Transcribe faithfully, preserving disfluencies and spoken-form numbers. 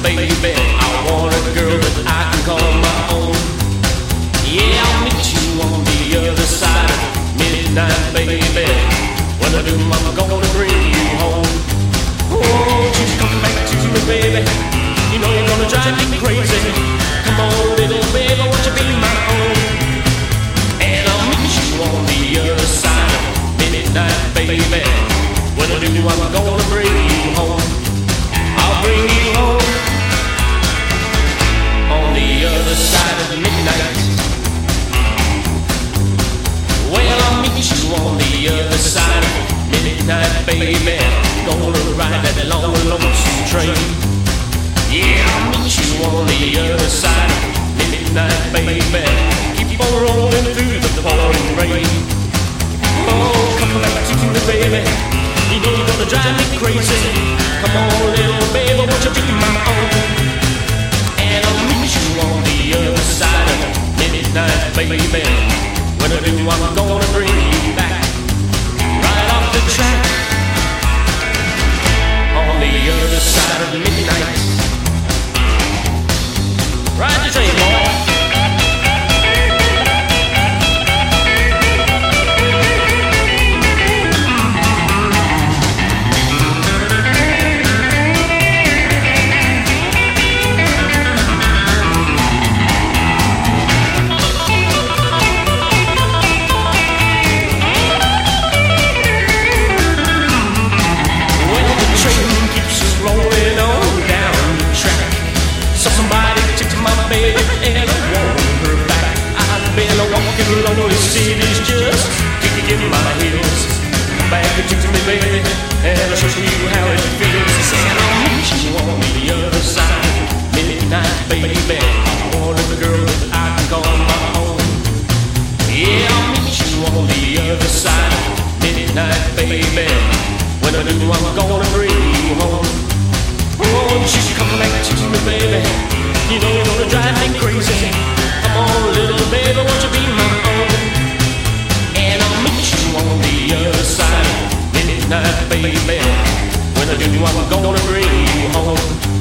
baby. I want a girl that I can call my own. Yeah, I'll meet you on the other side of midnight, baby. When I do, I'm gonna bring you home. Won't you come back to me, baby? You know you're gonna drive me crazy. Come on, little baby, won't you be my own? And I'll meet you on the other side of midnight, baby. When I do, I'm gonna bring you home. I'll bring you home on the other side of midnight. Well, I'll meet you on the other side of midnight, baby. Gonna ride that long, lonesome train. Yeah, I'll meet you on the other side of midnight, baby. Keep on rolling through the pouring rain. Oh, come back to me, baby. You know you're gonna drive me crazy. Come on, little baby, won't you be my own? And I'll meet you on the other side of midnight, baby. When I do, I'm gonna bring you back right off the track on the other side of midnight. Ride the train, boy. Lonely cities just kicking in my heels. Come back and talk to me, baby, and I'll show you how it feels. And I'll meet you on the other side, midnight, baby. I want a girl that I can call my own. Yeah, I'll meet you on the other side, midnight, baby. When I do, I'm gonna bring you home. Won't you come back to me, baby? You know you're gonna drive me crazy. Come on, little baby, won't you be my own? And I'll meet you on the other side, midnight, baby. When I do, I'm gonna bring you home.